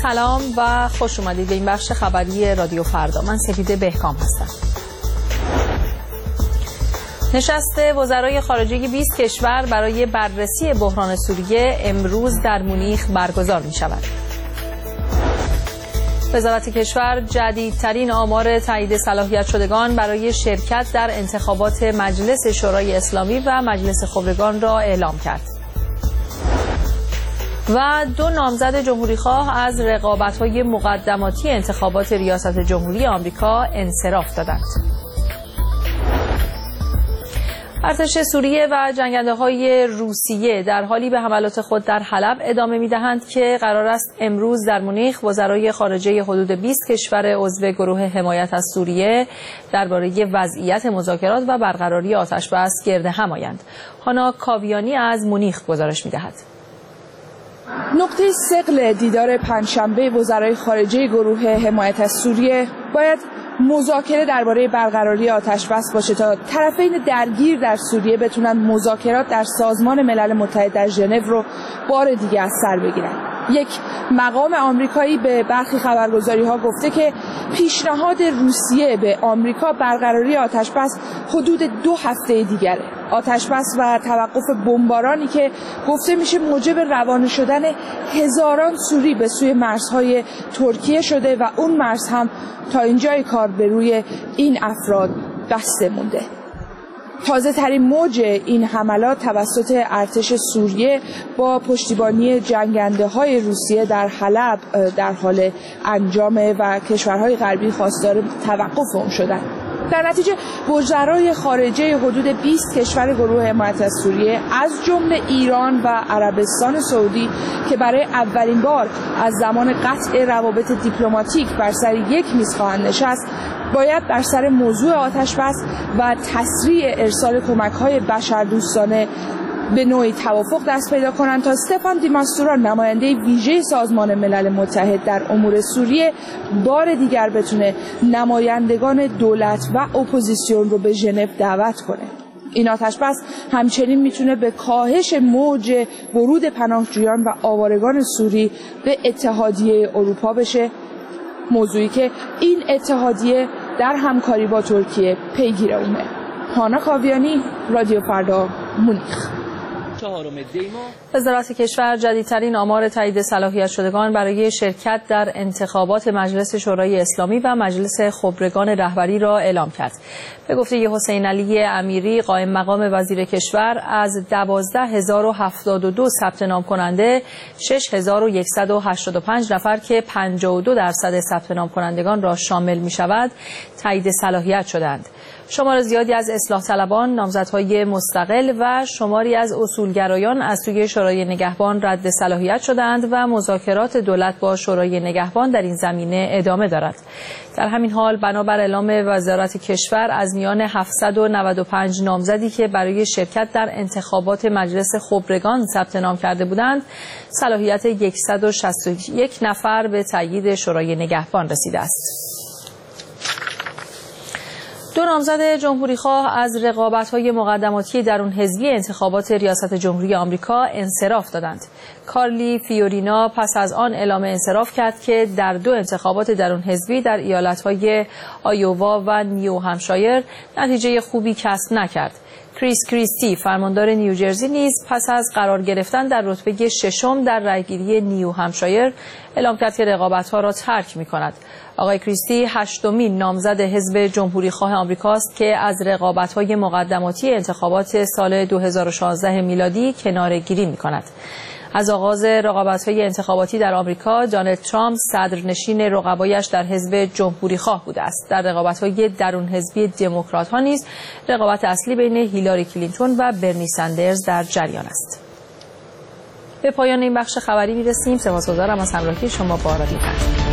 سلام و خوش اومدید به این بخش خبری رادیو فردا. من سپیده بهکام هستم. نشست وزرای خارجه 20 کشور برای بررسی بحران سوریه امروز در مونیخ برگزار می شود. وزارت کشور جدیدترین آمار تایید صلاحیت شدگان برای شرکت در انتخابات مجلس شورای اسلامی و مجلس خبرگان را اعلام کرد. و 2 نامزد جمهوریخواه از رقابت‌های مقدماتی انتخابات ریاست جمهوری آمریکا انصراف دادند. ارتش سوریه و جنگنده‌های روسیه در حالی به حملات خود در حلب ادامه می‌دهند که قرار است امروز در مونیخ وزرای خارجه حدود 20 کشور عضو گروه حمایت از سوریه درباره وضعیت مذاکرات و برقراری آتش‌بس گرد هم آیند. هانا کاویانی از مونیخ گزارش می‌دهد. نقطه ثقل دیدار پنجشنبه وزرای خارجه گروه حمایت از سوریه باید مذاکره درباره برقراری آتش‌بس باشه تا طرفین درگیر در سوریه بتونن مذاکرات در سازمان ملل متحد در ژنو رو بار دیگه از سر بگیرن. یک مقام آمریکایی به برخی خبرگزاری‌ها گفته که پیشنهاد روسیه به آمریکا برقراری آتش‌بس حدود 2 هفته دیگره. آتش‌بس و توقف بمبارانی که گفته میشه موجب روانه شدن هزاران سوری به سوی مرزهای ترکیه شده و اون مرز هم تا اینجای کار به روی این افراد بسته مونده. تازه ترین موج این حملات توسط ارتش سوریه با پشتیبانی جنگنده های روسیه در حلب در حال انجامه و کشورهای غربی خواستار توقف اون شدن. در نتیجه وزرای خارجه حدود 20 کشور گروه حمایت از سوریه از جمله ایران و عربستان سعودی که برای اولین بار از زمان قطع روابط دیپلماتیک بر سر یک میز خواهند نشست، باید بر سر موضوع آتش‌بس و تسریع ارسال کمک‌های بشردوستانه به نوعی توافق دست پیدا کنند تا استفان دی ماستورا نماینده ویژه سازمان ملل متحد در امور سوریه بار دیگر بتونه نمایندگان دولت و اپوزیسیون رو به ژنو دعوت کنه. این آتش‌بس همچنین میتونه به کاهش موج ورود پناهجویان و آوارگان سوری به اتحادیه اروپا بشه، موضوعی که این اتحادیه در همکاری با ترکیه پیگیر اونه. هانا کاویانی، رادیو فردا، مونیخ. وزارت کشور جدیدترین آمار تایید صلاحیت شدگان برای شرکت در انتخابات مجلس شورای اسلامی و مجلس خبرگان رهبری را اعلام کرد. به گفته حسین علی امیری قائم مقام وزیر کشور، از 12072 ثبت نام کننده 6185 نفر که 52% ثبت نام کنندگان را شامل می شود تایید صلاحیت شدند. شمار زیادی از اصلاح طلبان، نامزدهای مستقل و شماری از اصولگرایان از سوی شورای نگهبان رد صلاحیت شدند و مذاکرات دولت با شورای نگهبان در این زمینه ادامه دارد. در همین حال بنابر اعلام وزارت کشور، از میان 795 نامزدی که برای شرکت در انتخابات مجلس خبرگان ثبت نام کرده بودند، صلاحیت 161 نفر به تایید شورای نگهبان رسیده است. 2 نامزد جمهوریخواه از رقابت‌های مقدماتی درون حزبی انتخابات ریاست جمهوری آمریکا انصراف دادند. کارلی فیورینا پس از آن اعلام انصراف کرد که در 2 انتخابات درون حزبی در ایالت‌های آیووا و نیو همشایر نتیجه خوبی کسب نکرد. کریس کریستی فرماندار نیوجرسی نیز پس از قرار گرفتن در رتبه 6 در رأیگیری نیو همشایر اعلام کرد که رقابت‌ها را ترک می‌کند. آقای کریستی 8مین نامزد حزب جمهوریخواه آمریکاست که از رقابت‌های مقدماتی انتخابات سال 2016 میلادی کناره‌گیری می‌کند. از آغاز رقابت‌های انتخاباتی در آمریکا، دونالد ترامپ صدرنشین رقبایش در حزب جمهوریخواه بوده است. در رقابت‌های درون حزبی دموکرات‌ها نیز رقابت اصلی بین هیلاری کلینتون و برنی سندرز در جریان است. به پایان این بخش خبری می‌رسیم. سپاسگزارم از همراهی شما با رادیو فردا.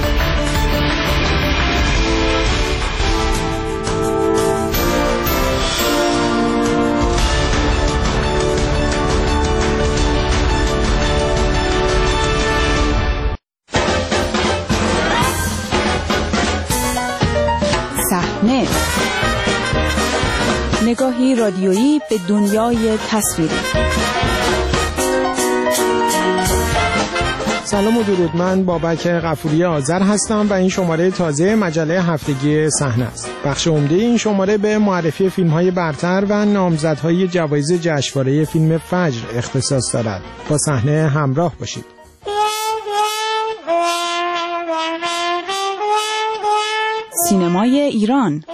نگاهی رادیویی به دنیای تصویری. سلام و درود. من بابک غفوری آذر هستم و این شماره تازه مجله هفتگی صحنه است. بخش عمده این شماره به معرفی فیلم‌های برتر و نامزدهای جوایز جشنواره فیلم فجر اختصاص دارد. با صحنه همراه باشید. سینمای ایران.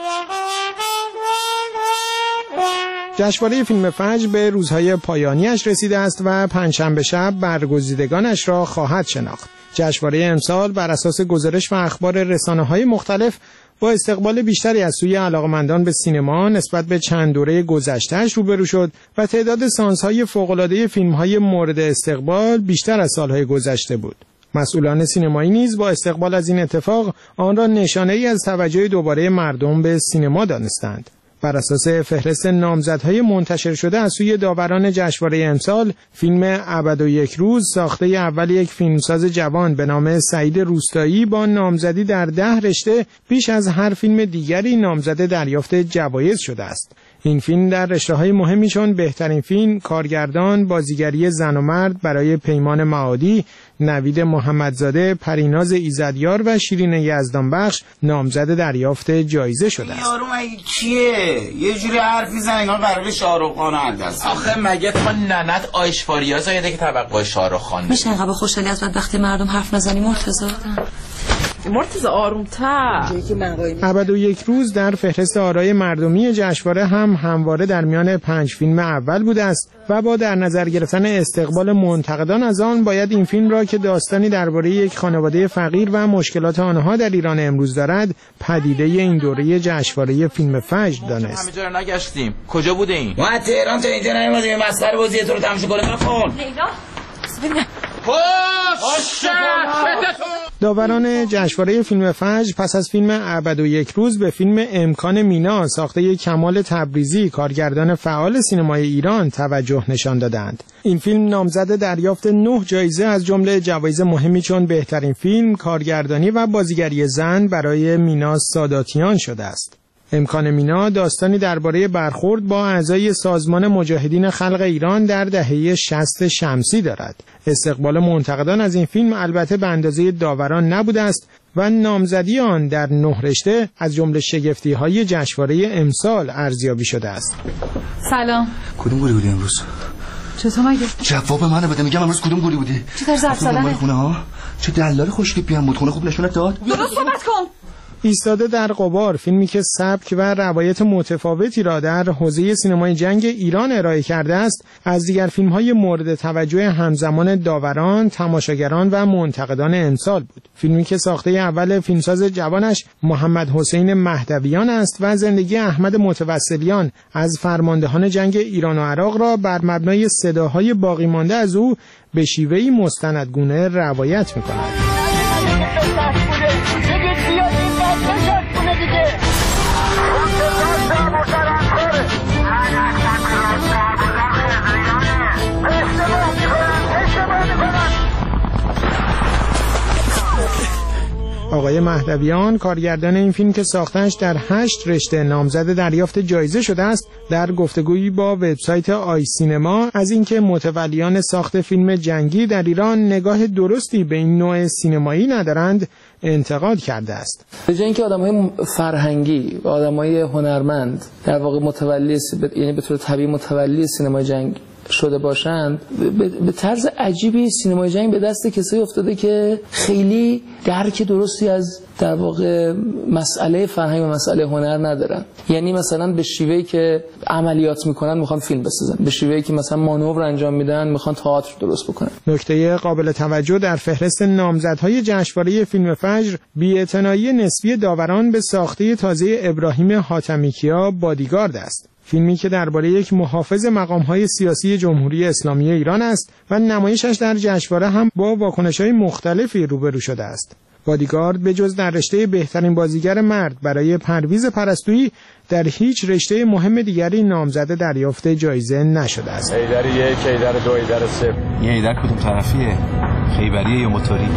جشنواره فیلم فجر به روزهای پایانیش رسیده است و پنجشنبه شب برگزیدگانش را خواهد شناخت. جشنواره امسال بر اساس گزارش و اخبار رسانه‌های مختلف با استقبال بیشتری از سوی علاقه‌مندان به سینما نسبت به چند دوره گذشته‌اش روبرو شد و تعداد سانس‌های فوق‌العاده فیلم‌های مورد استقبال بیشتر از سال‌های گذشته بود. مسئولان سینمایی نیز با استقبال از این اتفاق آن را نشانه‌ای از توجه دوباره مردم به سینما دانستند. بر اساس فهرست نامزدهای منتشر شده از سوی داوران جشنواره امسال، فیلم ابد و یک روز ساخته اول یک فیلمساز جوان به نام سعید روستایی با نامزدی در 10 رشته بیش از هر فیلم دیگری نامزد دریافت جوایز شده است. این فیلم در رشته‌های مهمی چون بهترین فیلم، کارگردان، بازیگری زن و مرد برای پیمان معادی، نوید محمدزاده، پریناز ایزدیار و شیرین یزدانبخش نامزد دریافت جایزه شده است. یارو مگه کیه؟ یه جوری حرف میزنه انگار قراره شاهرخ خان انداز. آخه مگه تو ننت آیشواریا زایده که توقع شاهرخ خان میشه انقدر خوشحالی از وقتی مردم حرف نزنی مرتضی آروم‌تر. ابد و یک روز در فهرست آرای مردمی جشنواره هم همواره در میان 5 فیلم اول بوده است و با در نظر گرفتن استقبال منتقدان از آن باید این فیلم را که داستانی درباره یک خانواده فقیر و مشکلات آنها در ایران امروز دارد پدیده این دوره جشنواره فیلم فجر دانست. همه جا نگشتیم. کجا بوده این؟ ما از تهران تا اینجا نیومدیم مسخره بازی تو رو تماشا کنیم. نکن. لیلا داوران جشنواره فیلم فجر پس از فیلم ابد و یک روز به فیلم امکان مینا ساخته کمال تبریزی کارگردان فعال سینمای ایران توجه نشان دادند. این فیلم نامزد دریافت 9 جایزه از جمله جوایز مهمی چون بهترین فیلم، کارگردانی و بازیگری زن برای مینا ساداتیان شده است. امکان مینا داستانی درباره برخورد با اعضای سازمان مجاهدین خلق ایران در دهه 60 شمسی دارد. استقبال منتقدان از این فیلم البته به اندازه داوران نبوده است و نامزدی آن در 9 رشته از جمله شگفتی‌های جشنواره امسال ارزیابی شده است. سلام. کدوم گلی بودی امروز؟ چطور مگه؟ جواب منو بده. میگم امروز کدوم گلی بودی؟ چه طرز افسانه؟ خونه ها؟ چه دلال خوشتیپی هم بود. خونه خوب نشونت داد؟ درست صحبت کن. ایستاده در غبار، فیلمی که سبک و روایت متفاوتی را در حوزه سینمای جنگ ایران ارائه کرده است، از دیگر فیلم‌های مورد توجه همزمان داوران، تماشاگران و منتقدان امسال بود. فیلمی که ساخته اول فیلمساز جوانش محمد حسین مهدویان است و زندگی احمد متوسلیان از فرماندهان جنگ ایران و عراق را بر مبنای صداهای باقی مانده از او به شیوهی مستندگونه روایت می‌کند. آقای مهدویان کارگردان این فیلم که ساختنش در 8 رشته نامزد دریافت جایزه شده است، در گفتگویی با وبسایت آی سینما از اینکه متولیان ساخت فیلم جنگی در ایران نگاه درستی به این نوع سینمایی ندارند انتقاد کرده است. به جای اینکه آدم‌های فرهنگی و آدم‌های هنرمند در واقع متولی، یعنی به طور طبیعی متولی سینمای جنگ شده باشند، به طرز عجیبی سینمای جنگ به دست کسایی افتاده که خیلی درک درستی از در واقع مسئله فرهنگ و مسئله هنر ندارن. یعنی مثلا به شیوهی که عملیات میکنن میخوان فیلم بسازن، به شیوهی که مثلا مانور انجام میدن میخوان تئاتر درست بکنن. نکته قابل توجه در فهرست نامزدهای جشنواره فیلم فجر بی‌اعتنایی نسبی داوران به ساخته تازه ابراهیم حاتمیکیا بادیگارد است. فیلمی که درباره یک محافظ مقام‌های سیاسی جمهوری اسلامی ایران است و نمایشش در جشنواره هم با واکنش‌های مختلفی روبرو شده است. بادیگارد به جز در رشته بهترین بازیگر مرد برای پرویز پرستویی در هیچ رشته مهم دیگری نامزد دریافت جایزه نشده است. ایدر 1، ایدر 2، ایدر 3. یه ایدر کدوم طرفیه؟ خیبریه یا موتوری؟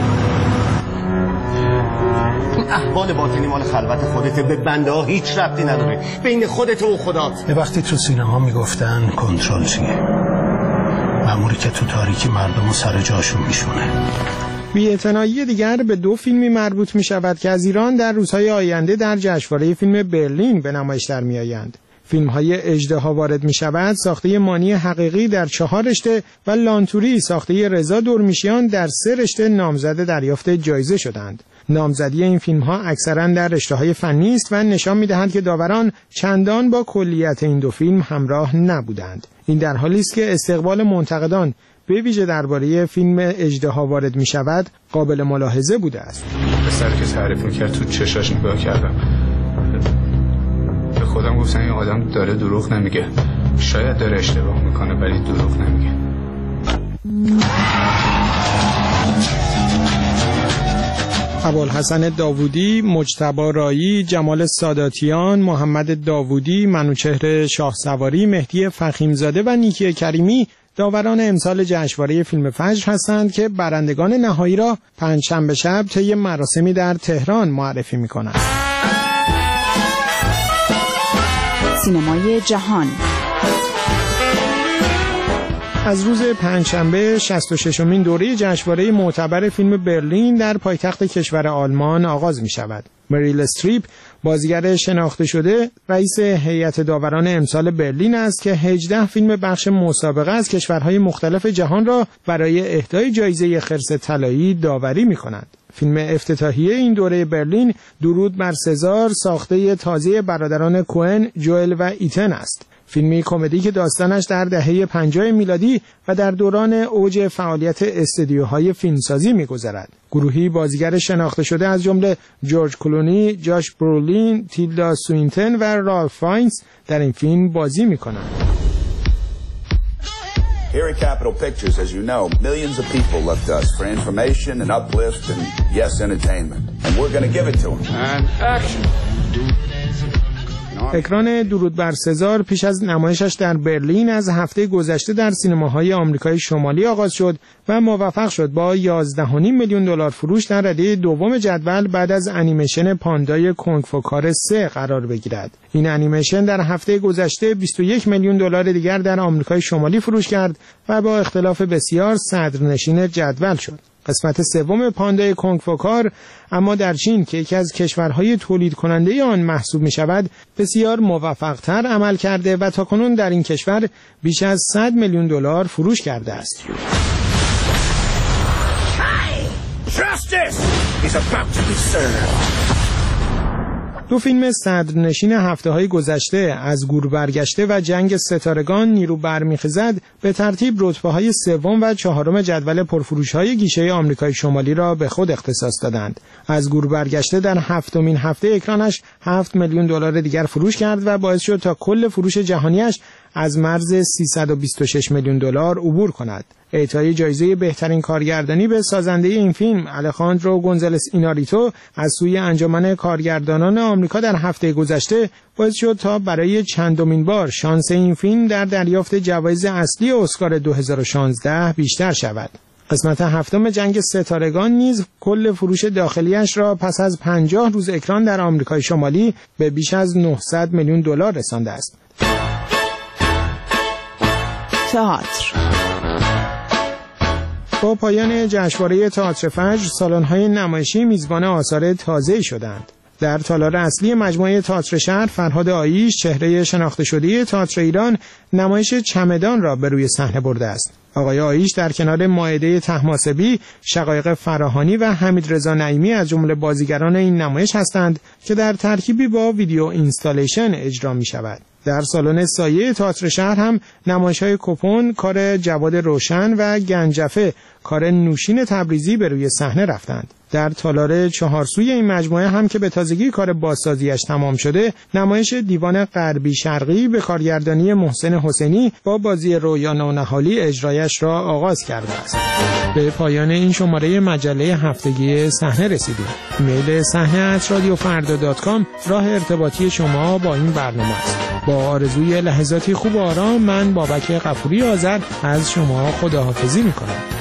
این احوال باطنی مال خلوت خودته، به بنده ها هیچ ربطی نداره، بین خودت و خدات. یه وقتی تو سینما میگفتن کنترل چیه؟ مأموری که تو تاریکی مردم رو سر جاشون میشونه. بی‌اعتنایی دیگر به دو فیلمی مربوط می شود که از ایران در روزهای آینده در جشنواره فیلم برلین به نمایش در می آیند. فیلم‌های اژدها وارد می شود ساخته مانی حقیقی در 4 رشته و لانتوری ساخته رضا دورمیشیان در 3 رشته نامزد دریافت جایزه شدند. نامزدی این فیلم‌ها اکثراً در رشته‌های فنی است و نشان می‌دهد که داوران چندان با کلیت این دو فیلم همراه نبودند. این در حالی است که استقبال منتقدان به ویژه درباره فیلم اژدها وارد می‌شود قابل ملاحظه بوده است. پسری که تعریف می‌کرد تو چشاش نگاه کردم. به خودم گفتم این آدم داره دروغ نمیگه. شاید داره اشتباه میکنه ولی دروغ نمیگه. ابوالحسن داوودی، مجتبی رایی، جمال ساداتیان، محمد داوودی، منوچهر شاهسواری، مهدی فخیمزاده و نیکی کریمی داوران امسال جشنواره فیلم فجر هستند که برندگان نهایی را پنجشنبه شب طی مراسمی در تهران معرفی می‌کنند. سینمای جهان از روز پنجشنبه 66مین دوره جشنواره معتبر فیلم برلین در پایتخت کشور آلمان آغاز می شود. مریل استریپ، بازیگر شناخته شده، رئیس هیئت داوران امسال برلین است که 18 فیلم بخش مسابقه از کشورهای مختلف جهان را برای اهدای جایزه خرس طلایی داوری می کند. فیلم افتتاحیه این دوره برلین درود بر سزار ساخته تازه برادران کوئن، جوئل و ایتن است. فیلمی کمدی که داستانش در دهه 50 میلادی و در دوران اوج فعالیت استودیوهای فیلمسازی می‌گذرد. گروهی بازیگر شناخته شده از جمله جورج کلونی، جاش برولین، تیلدا سوینتن و رالف فاینز در این فیلم بازی می‌کنند. Here at Capitol Pictures, as you know, millions of people look to us for information and uplift and, yes, entertainment. And we're going to give it to them. And action. اکران درود بر سزار پیش از نمایشش در برلین از هفته گذشته در سینماهای آمریکای شمالی آغاز شد و موفق شد با 11.5 میلیون دلار فروش در رده دوم جدول بعد از انیمیشن پاندای کنگ فو کار 3 قرار بگیرد. این انیمیشن در هفته گذشته 21 میلیون دلار دیگر در آمریکای شمالی فروش کرد و با اختلاف بسیار صدرنشین جدول شد. قسمت سوم پاندای کنگ فو کار اما در چین که یکی از کشورهای تولید کننده آن محسوب می شود بسیار موفق‌تر عمل کرده و تاکنون در این کشور بیش از 100 میلیون دلار فروش کرده است. دو فیلم صدرنشین هفته‌های گذشته از گور برگشته و جنگ ستارگان نیرو برمیخیزد به ترتیب رتبه‌های سوم و چهارم جدول پرفروش‌های گیشه آمریکای شمالی را به خود اختصاص دادند. از گور برگشته در هفتمین هفته اکرانش 7 میلیون دلار دیگر فروش کرد و باعث شد تا کل فروش جهانیش از مرز 326 میلیون دلار عبور کند. اعطای جایزه بهترین کارگردانی به سازنده این فیلم الخاندرو گونزالس ایناریتو از سوی انجمن کارگردانان آمریکا در هفته گذشته باعث شد تا برای چندمین بار شانس این فیلم در دریافت جوایز اصلی اسکار 2016 بیشتر شود. قسمت هفتم جنگ ستارگان نیز کل فروش داخلیش را پس از 50 روز اکران در آمریکای شمالی به بیش از 900 میلیون دلار رسانده است. تئاتر. با پایان جشنواره تئاتر فجر سالن‌های نمایشی میزبان آثار تازه‌ای شدند. در تالار اصلی مجموعه تئاتر شهر فرهاد آییش چهره شناخته شده تئاتر ایران نمایش چمدان را به روی صحنه برده است. آقای آییش در کنار مائده طهماسبی، شقایق فراهانی و حمیدرضا نعیمی از جمله بازیگران این نمایش هستند که در ترکیبی با ویدیو اینستالیشن اجرا می شود. در سالن سایه تئاتر شهر هم نمایش‌های کپون کار جواد روشن و گنجفه کار نوشین تبریزی به روی صحنه رفتند. در تالار چهارسوی این مجموعه هم که به تازگی کار بازسازیش تمام شده، نمایش دیوان غربی شرقی به کارگردانی محسن حسینی با بازی رویا نونهالی اجرایش را آغاز کرده است. به پایان این شماره مجله هفتگی صحنه رسیدیم. ایمیل صحنه@radiofarda.com راه ارتباطی شما با این برنامه است. با آرزوی لحظاتی خوب و آرام من بابک غفوری آذر از شما خداحافظی می‌کنم.